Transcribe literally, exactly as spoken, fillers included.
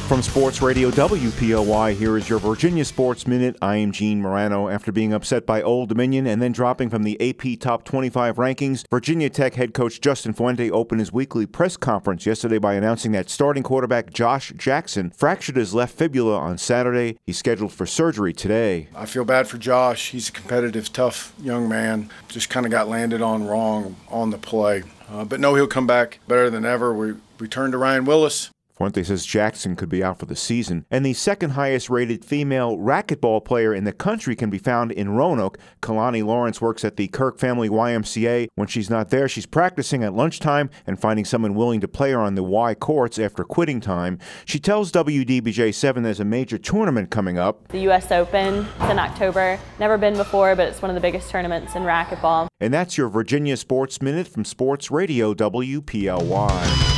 From Sports Radio W P L Y, here is your Virginia Sports Minute. I am Gene Morano. After being upset by Old Dominion and then dropping from the A P Top twenty-five rankings, Virginia Tech head coach Justin Fuente opened his weekly press conference yesterday by announcing that starting quarterback Josh Jackson fractured his left fibula on Saturday. He's scheduled for surgery today. I feel bad for Josh. He's a competitive, tough young man. Just kind of got landed on wrong on the play. Uh, but no, he'll come back better than ever. We return to Ryan Willis. Fuente says Jackson could be out for the season. And the second highest rated female racquetball player in the country can be found in Roanoke. Kalani Lawrence works at the Kirk Family Y M C A. When she's not there, she's practicing at lunchtime and finding someone willing to play her on the Y courts after quitting time. She tells W D B J seven there's a major tournament coming up. The U S Open, it's in October. Never been before, but it's one of the biggest tournaments in racquetball. And that's your Virginia Sports Minute from Sports Radio W P L Y.